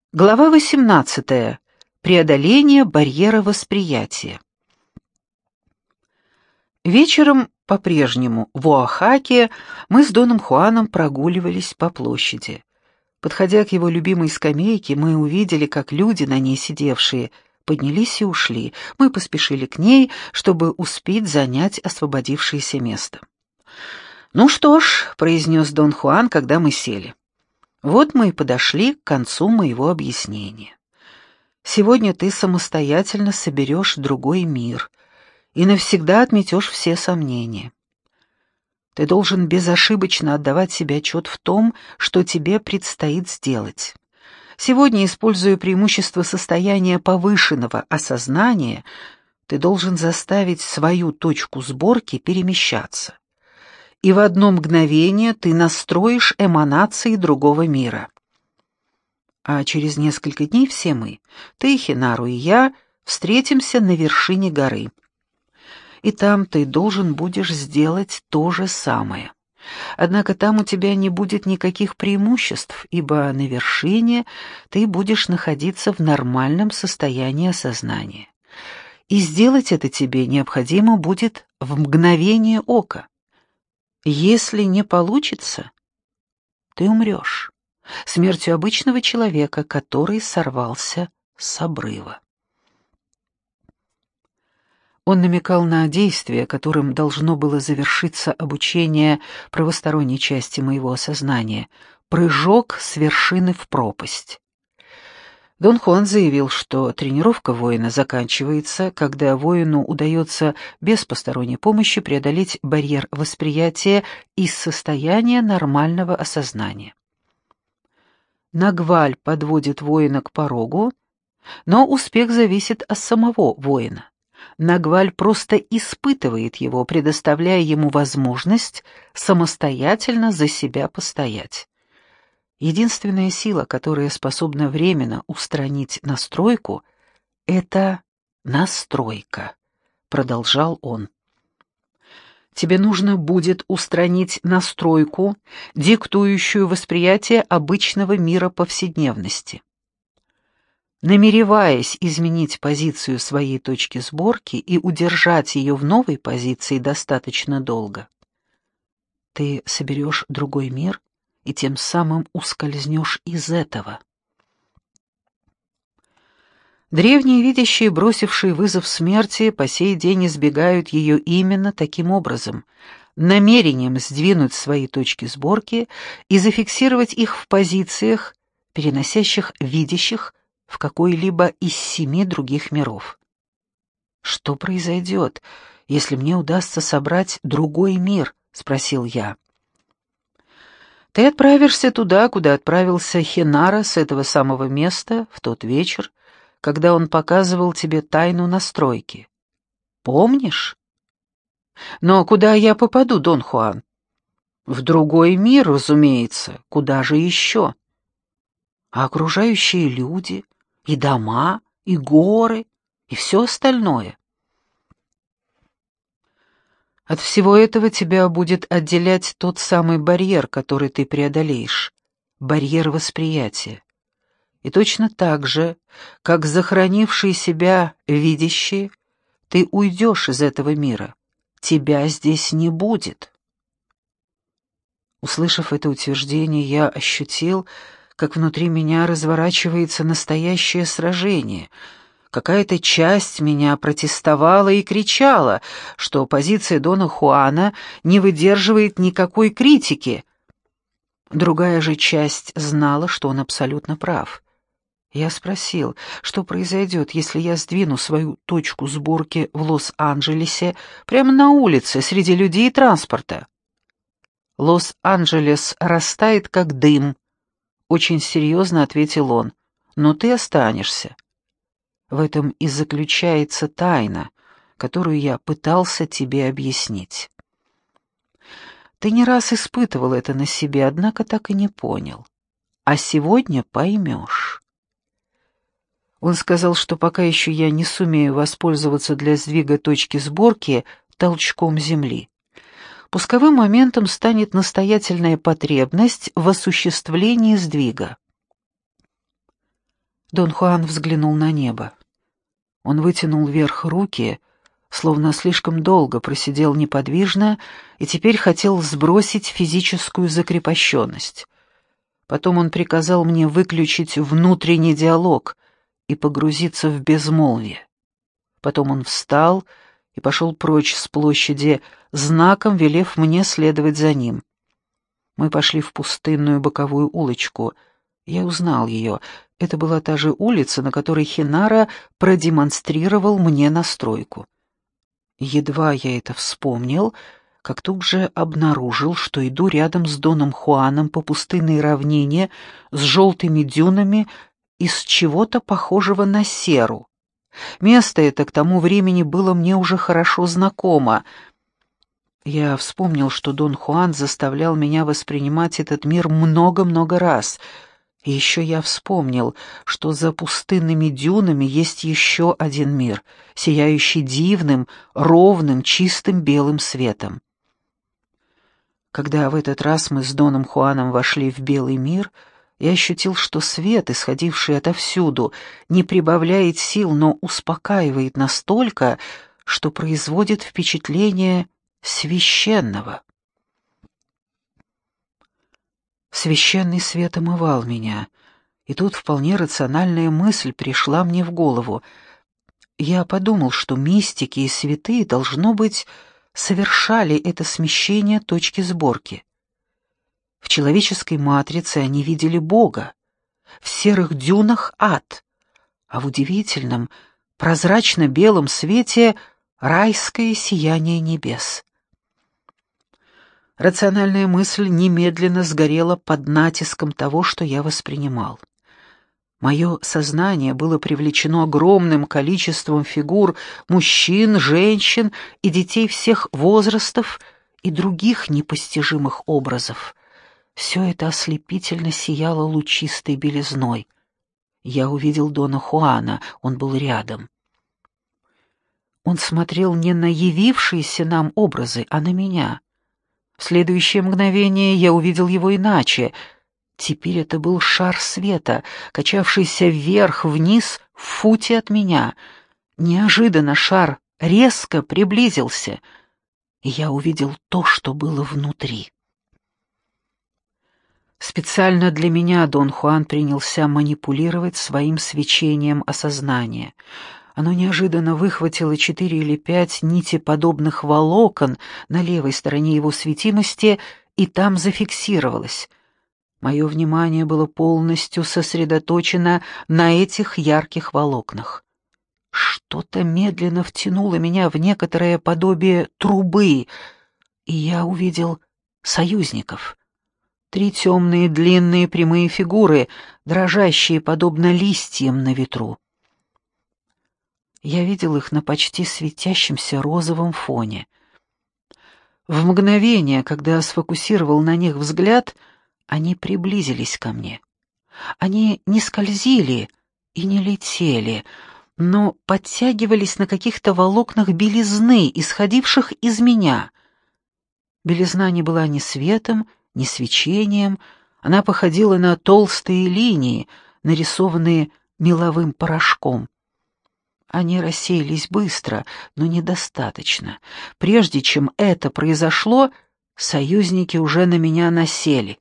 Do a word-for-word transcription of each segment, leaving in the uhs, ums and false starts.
Глава восемнадцатая. Преодоление барьера восприятия. Вечером, по-прежнему, в Оахаке мы с Доном Хуаном прогуливались по площади. Подходя к его любимой скамейке, мы увидели, как люди, на ней сидевшие, поднялись и ушли. Мы поспешили к ней, чтобы успеть занять освободившееся место. «Ну что ж», — произнес Дон Хуан, когда мы сели. Вот мы и подошли к концу моего объяснения. Сегодня ты самостоятельно соберешь другой мир и навсегда отметешь все сомнения. Ты должен безошибочно отдавать себе отчет в том, что тебе предстоит сделать. Сегодня, используя преимущество состояния повышенного осознания, ты должен заставить свою точку сборки перемещаться. И в одно мгновение ты настроишь эманации другого мира. А через несколько дней все мы, ты, Хинару и я, встретимся на вершине горы. И там ты должен будешь сделать то же самое. Однако там у тебя не будет никаких преимуществ, ибо на вершине ты будешь находиться в нормальном состоянии осознания. И сделать это тебе необходимо будет в мгновение ока. Если не получится, ты умрешь смертью обычного человека, который сорвался с обрыва. Он намекал на действие, которым должно было завершиться обучение правосторонней части моего сознания, прыжок с вершины в пропасть. Дон Хуан заявил, что тренировка воина заканчивается, когда воину удается без посторонней помощи преодолеть барьер восприятия из состояния нормального осознания. Нагваль подводит воина к порогу, но успех зависит от самого воина. Нагваль просто испытывает его, предоставляя ему возможность самостоятельно за себя постоять. Единственная сила, которая способна временно устранить настройку, — это настройка, — продолжал он. Тебе нужно будет устранить настройку, диктующую восприятие обычного мира повседневности. Намереваясь изменить позицию своей точки сборки и удержать ее в новой позиции достаточно долго, ты соберешь другой мир и тем самым ускользнешь из этого. Древние видящие, бросившие вызов смерти, по сей день избегают ее именно таким образом, намерением сдвинуть свои точки сборки и зафиксировать их в позициях, переносящих видящих в какой-либо из семи других миров. «Что произойдет, если мне удастся собрать другой мир?» — спросил я. Ты отправишься туда, куда отправился Хинара с этого самого места в тот вечер, когда он показывал тебе тайну настройки. Помнишь? Но куда я попаду, Дон Хуан? В другой мир, разумеется. Куда же еще? А окружающие люди, и дома, и горы, и все остальное. От всего этого тебя будет отделять тот самый барьер, который ты преодолеешь, барьер восприятия. И точно так же, как захоронивший себя видящий, ты уйдешь из этого мира. Тебя здесь не будет. Услышав это утверждение, я ощутил, как внутри меня разворачивается настоящее сражение. Какая-то часть меня протестовала и кричала, что позиция Дона Хуана не выдерживает никакой критики. Другая же часть знала, что он абсолютно прав. Я спросил, что произойдет, если я сдвину свою точку сборки в Лос-Анджелесе прямо на улице, среди людей и транспорта. «Лос-Анджелес растает, как дым», — очень серьезно ответил он, — «но ты останешься». В этом и заключается тайна, которую я пытался тебе объяснить. Ты не раз испытывал это на себе, однако так и не понял. А сегодня поймешь. Он сказал, что пока еще я не сумею воспользоваться для сдвига точки сборки толчком земли. Пусковым моментом станет настоятельная потребность в осуществлении сдвига. Дон Хуан взглянул на небо. Он вытянул вверх руки, словно слишком долго просидел неподвижно и теперь хотел сбросить физическую закрепощенность. Потом он приказал мне выключить внутренний диалог и погрузиться в безмолвие. Потом он встал и пошел прочь с площади, знаком велев мне следовать за ним. Мы пошли в пустынную боковую улочку. Я узнал ее. Это была та же улица, на которой Хинара продемонстрировал мне настройку. Едва я это вспомнил, как тут же обнаружил, что иду рядом с Доном Хуаном по пустынной равнине с желтыми дюнами из чего-то похожего на серу. Место это к тому времени было мне уже хорошо знакомо. Я вспомнил, что Дон Хуан заставлял меня воспринимать этот мир много-много раз. И еще я вспомнил, что за пустынными дюнами есть еще один мир, сияющий дивным, ровным, чистым белым светом. Когда в этот раз мы с Доном Хуаном вошли в белый мир, я ощутил, что свет, исходивший отовсюду, не прибавляет сил, но успокаивает настолько, что производит впечатление священного. Священный свет омывал меня, и тут вполне рациональная мысль пришла мне в голову. Я подумал, что мистики и святые, должно быть, совершали это смещение точки сборки. В человеческой матрице они видели Бога, в серых дюнах — ад, а в удивительном, прозрачно-белом свете — райское сияние небес. Рациональная мысль немедленно сгорела под натиском того, что я воспринимал. Мое сознание было привлечено огромным количеством фигур мужчин, женщин и детей всех возрастов и других непостижимых образов. Все это ослепительно сияло лучистой белизной. Я увидел Дона Хуана, он был рядом. Он смотрел не на явившиеся нам образы, а на меня. В следующее мгновение я увидел его иначе. Теперь это был шар света, качавшийся вверх-вниз в футе от меня. Неожиданно шар резко приблизился, и я увидел то, что было внутри. Специально для меня Дон Хуан принялся манипулировать своим свечением осознания. Оно неожиданно выхватило четыре или пять нитеподобных волокон на левой стороне его светимости и там зафиксировалось. Мое внимание было полностью сосредоточено на этих ярких волокнах. Что-то медленно втянуло меня в некоторое подобие трубы, и я увидел союзников. Три темные длинные прямые фигуры, дрожащие подобно листьям на ветру. Я видел их на почти светящемся розовом фоне. В мгновение, когда сфокусировал на них взгляд, они приблизились ко мне. Они не скользили и не летели, но подтягивались на каких-то волокнах белизны, исходивших из меня. Белизна не была ни светом, ни свечением, она походила на толстые линии, нарисованные меловым порошком. Они рассеялись быстро, но недостаточно. Прежде чем это произошло, союзники уже на меня насели.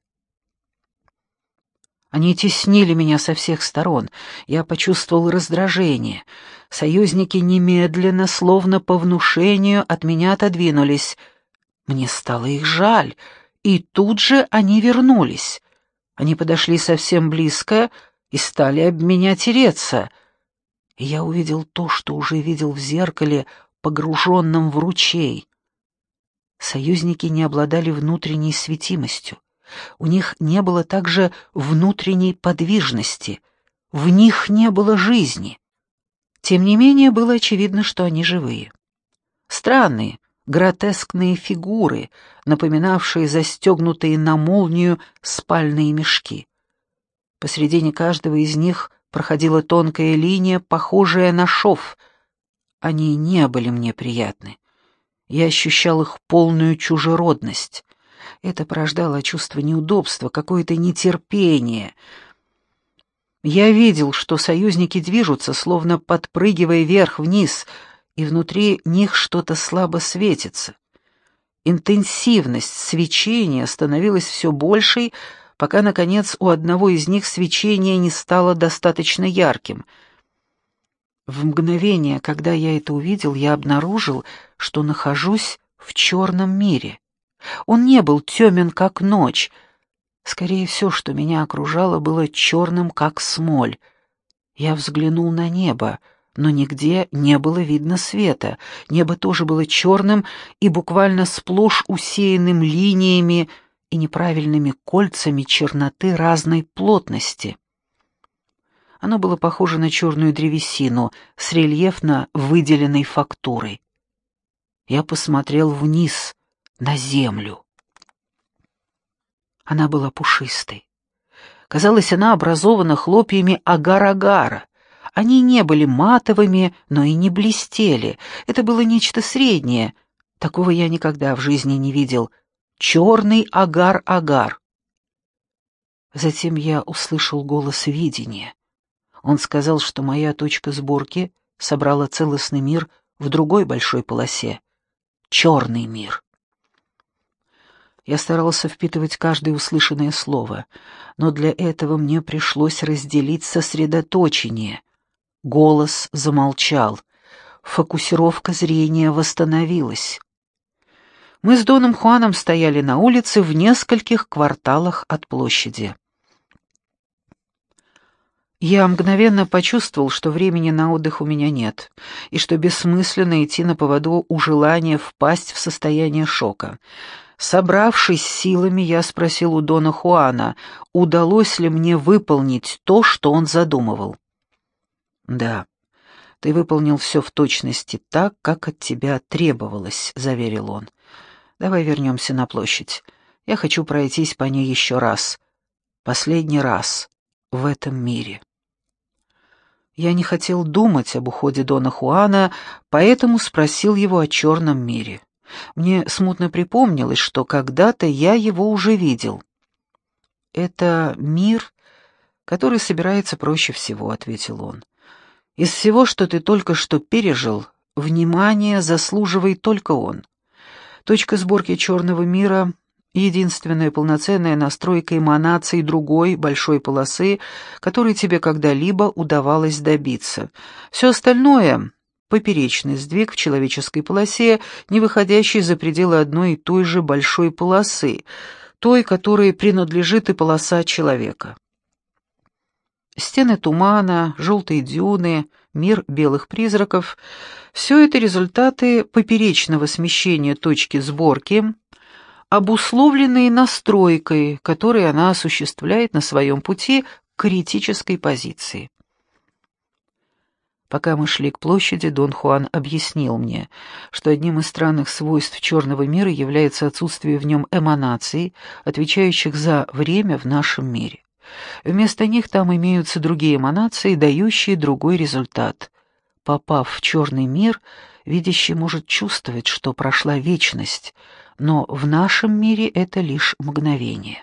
Они теснили меня со всех сторон. Я почувствовал раздражение. Союзники немедленно, словно по внушению, от меня отодвинулись. Мне стало их жаль, и тут же они вернулись. Они подошли совсем близко и стали об меня тереться. И я увидел то, что уже видел в зеркале, погруженном в ручей. Союзники не обладали внутренней светимостью. У них не было также внутренней подвижности, в них не было жизни. Тем не менее, было очевидно, что они живые. Странные, гротескные фигуры, напоминавшие застегнутые на молнию спальные мешки. Посредине каждого из них проходила тонкая линия, похожая на шов. Они не были мне приятны. Я ощущал их полную чужеродность. Это порождало чувство неудобства, какое-то нетерпение. Я видел, что союзники движутся, словно подпрыгивая вверх-вниз, и внутри них что-то слабо светится. Интенсивность свечения становилась все большей, пока, наконец, у одного из них свечение не стало достаточно ярким. В мгновение, когда я это увидел, я обнаружил, что нахожусь в черном мире. Он не был темен, как ночь. Скорее, все, что меня окружало, было черным, как смоль. Я взглянул на небо, но нигде не было видно света. Небо тоже было черным и буквально сплошь усеянным линиями и неправильными кольцами черноты разной плотности. Оно было похоже на черную древесину с рельефно выделенной фактурой. Я посмотрел вниз, на землю. Она была пушистой. Казалось, она образована хлопьями агар-агара. Они не были матовыми, но и не блестели. Это было нечто среднее. Такого я никогда в жизни не видел. Черный агар-агар. Затем я услышал голос видения. Он сказал, что моя точка сборки собрала целостный мир в другой большой полосе. Черный мир. Я старался впитывать каждое услышанное слово, но для этого мне пришлось разделить сосредоточение. Голос замолчал. Фокусировка зрения восстановилась. Мы с Доном Хуаном стояли на улице в нескольких кварталах от площади. Я мгновенно почувствовал, что времени на отдых у меня нет, и что бессмысленно идти на поводу у желания впасть в состояние шока. Собравшись силами, я спросил у Дона Хуана, удалось ли мне выполнить то, что он задумывал. «Да, ты выполнил все в точности так, как от тебя требовалось», — заверил он. «Давай вернемся на площадь. Я хочу пройтись по ней еще раз. Последний раз в этом мире». Я не хотел думать об уходе Дона Хуана, поэтому спросил его о черном мире. Мне смутно припомнилось, что когда-то я его уже видел. «Это мир, который собирается проще всего», — ответил он. «Из всего, что ты только что пережил, внимание заслуживает только он. Точка сборки черного мира — единственная полноценная настройка эманаций другой большой полосы, которой тебе когда-либо удавалось добиться. Все остальное — поперечный сдвиг в человеческой полосе, не выходящий за пределы одной и той же большой полосы, той, которой принадлежит и полоса человека. Стены тумана, желтые дюны, мир белых призраков — все это результаты поперечного смещения точки сборки, обусловленные настройкой, которую она осуществляет на своем пути к критической позиции. Пока мы шли к площади, Дон Хуан объяснил мне, что одним из странных свойств черного мира является отсутствие в нем эманаций, отвечающих за время в нашем мире. Вместо них там имеются другие эманации, дающие другой результат. Попав в черный мир, видящий может чувствовать, что прошла вечность, но в нашем мире это лишь мгновение.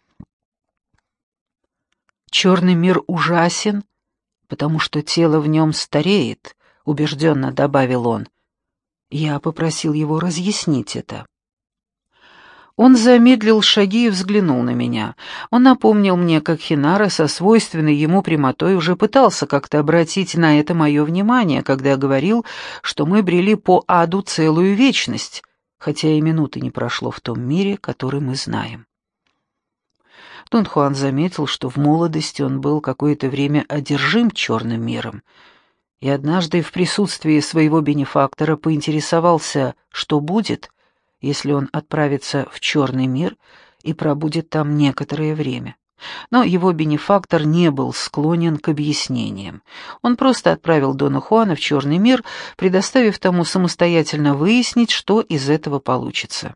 Черный мир ужасен, потому что тело в нем стареет, убежденно добавил он. Я попросил его разъяснить это. Он замедлил шаги и взглянул на меня. Он напомнил мне, как Хинара со свойственной ему прямотой уже пытался как-то обратить на это мое внимание, когда я говорил, что мы брели по аду целую вечность, хотя и минуты не прошло в том мире, который мы знаем. Дон Хуан заметил, что в молодости он был какое-то время одержим черным миром, и однажды в присутствии своего бенефактора поинтересовался, что будет, если он отправится в черный мир и пробудет там некоторое время. Но его бенефактор не был склонен к объяснениям. Он просто отправил Дона Хуана в черный мир, предоставив тому самостоятельно выяснить, что из этого получится.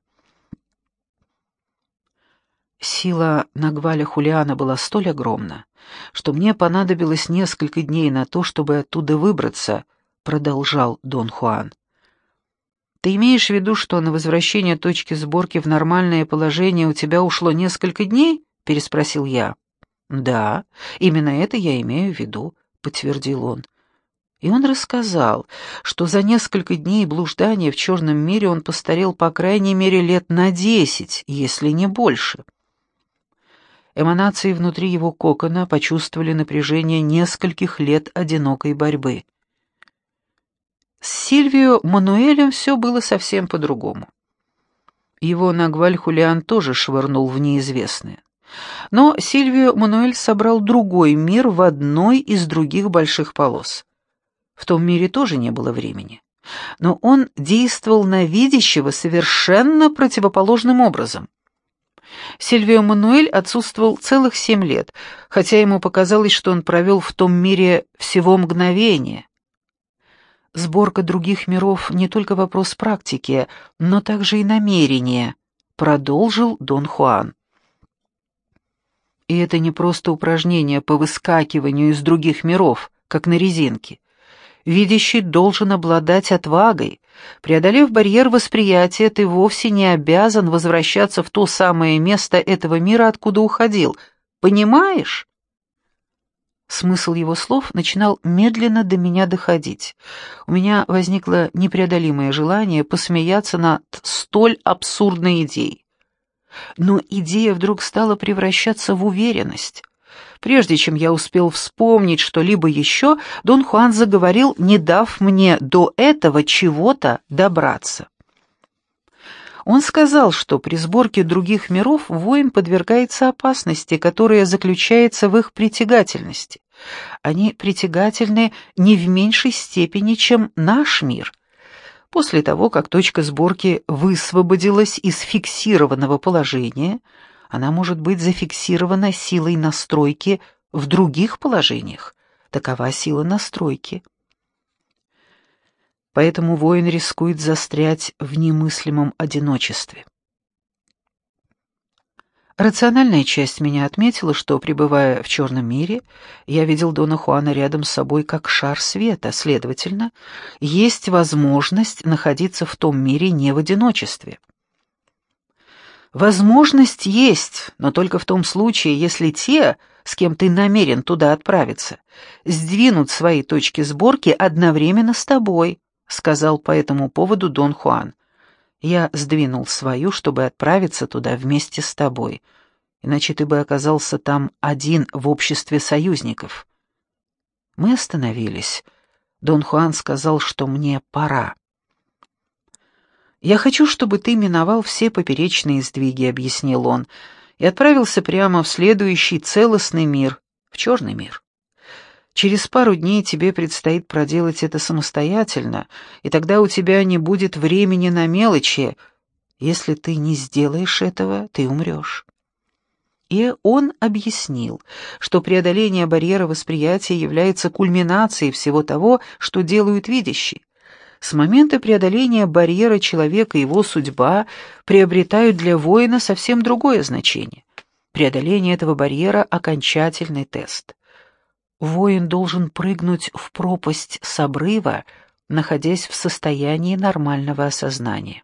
Сила Нагваля Хулиана была столь огромна, что мне понадобилось несколько дней на то, чтобы оттуда выбраться, продолжал Дон Хуан. Ты имеешь в виду, что на возвращение точки сборки в нормальное положение у тебя ушло несколько дней? Переспросил я. «Да, именно это я имею в виду», — подтвердил он. И он рассказал, что за несколько дней блуждания в черном мире он постарел по крайней мере лет на десять, если не больше. Эманации внутри его кокона почувствовали напряжение нескольких лет одинокой борьбы. С Сильвио Мануэлем все было совсем по-другому. Его Нагваль Хулиан тоже швырнул в неизвестное. Но Сильвио Мануэль собрал другой мир в одной из других больших полос. В том мире тоже не было времени. Но он действовал на видящего совершенно противоположным образом. Сильвио Мануэль отсутствовал целых семь лет, хотя ему показалось, что он провел в том мире всего мгновение. Сборка других миров не только вопрос практики, но также и намерения, продолжил Дон Хуан. И это не просто упражнение по выскакиванию из других миров, как на резинке. Видящий должен обладать отвагой. Преодолев барьер восприятия, ты вовсе не обязан возвращаться в то самое место этого мира, откуда уходил. Понимаешь? Смысл его слов начинал медленно до меня доходить. У меня возникло непреодолимое желание посмеяться над столь абсурдной идеей. Но идея вдруг стала превращаться в уверенность. Прежде чем я успел вспомнить что-либо еще, Дон Хуан заговорил, не дав мне до этого чего-то добраться. Он сказал, что при сборке других миров воин подвергается опасности, которая заключается в их притягательности. Они притягательны не в меньшей степени, чем наш мир. После того, как точка сборки высвободилась из фиксированного положения, она может быть зафиксирована силой настройки в других положениях. Такова сила настройки. Поэтому воин рискует застрять в немыслимом одиночестве. Рациональная часть меня отметила, что, пребывая в черном мире, я видел Дона Хуана рядом с собой как шар света, следовательно, есть возможность находиться в том мире не в одиночестве. Возможность есть, но только в том случае, если те, с кем ты намерен туда отправиться, сдвинут свои точки сборки одновременно с тобой, сказал по этому поводу Дон Хуан. Я сдвинул свою, чтобы отправиться туда вместе с тобой, иначе ты бы оказался там один в обществе союзников. Мы остановились. Дон Хуан сказал, что мне пора. «Я хочу, чтобы ты миновал все поперечные сдвиги», — объяснил он, и отправился прямо в следующий целостный мир, в черный мир. Через пару дней тебе предстоит проделать это самостоятельно, и тогда у тебя не будет времени на мелочи. Если ты не сделаешь этого, ты умрешь». И он объяснил, что преодоление барьера восприятия является кульминацией всего того, что делают видящие. С момента преодоления барьера человека и его судьба приобретают для воина совсем другое значение. Преодоление этого барьера — окончательный тест. Воин должен прыгнуть в пропасть с обрыва, находясь в состоянии нормального осознания.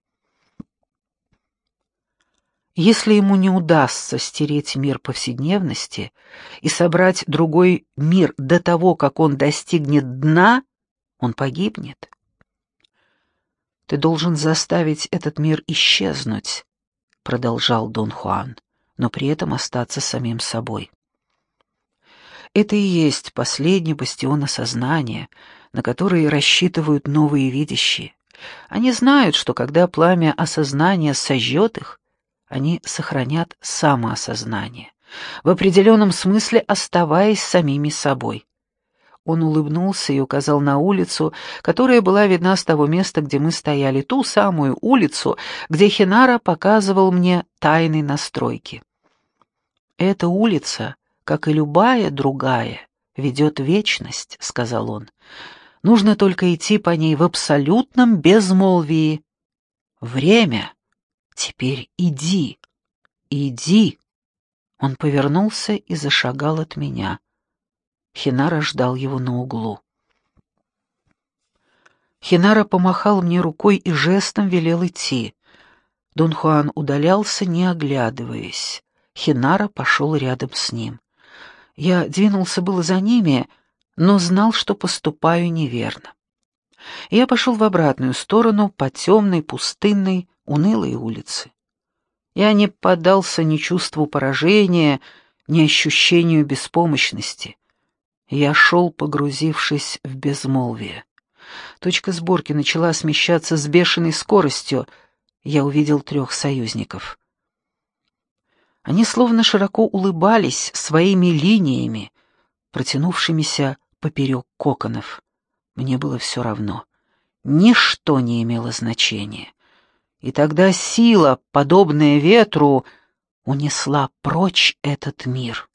Если ему не удастся стереть мир повседневности и собрать другой мир до того, как он достигнет дна, он погибнет. «Ты должен заставить этот мир исчезнуть», — продолжал Дон Хуан, «но при этом остаться самим собой. Это и есть последний бастион осознания, на который рассчитывают новые видящие. Они знают, что когда пламя осознания сожжет их, они сохранят самоосознание, в определенном смысле оставаясь самими собой». Он улыбнулся и указал на улицу, которая была видна с того места, где мы стояли, ту самую улицу, где Хинара показывал мне тайны настройки. «Эта улица, как и любая другая, ведет в вечность», — сказал он. «Нужно только идти по ней в абсолютном безмолвии. Время. Теперь иди, иди». Он повернулся и зашагал от меня. Хинара ждал его на углу. Хинара помахал мне рукой и жестом велел идти. Дон Хуан удалялся, не оглядываясь. Хинара пошел рядом с ним. Я двинулся было за ними, но знал, что поступаю неверно. Я пошел в обратную сторону, по темной, пустынной, унылой улице. Я не поддался ни чувству поражения, ни ощущению беспомощности. Я шел, погрузившись в безмолвие. Точка сборки начала смещаться с бешеной скоростью. Я увидел трех союзников. Они словно широко улыбались своими линиями, протянувшимися поперек коконов. Мне было все равно. Ничто не имело значения. И тогда сила, подобная ветру, унесла прочь этот мир.